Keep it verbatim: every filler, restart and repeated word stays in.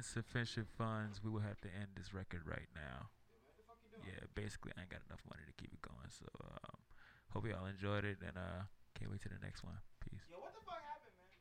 sufficient funds, we will have to end this record right now. Yeah, basically, I ain't got enough money to keep it going. So, um, hope y'all enjoyed it, and uh, can't wait to the next one. Peace.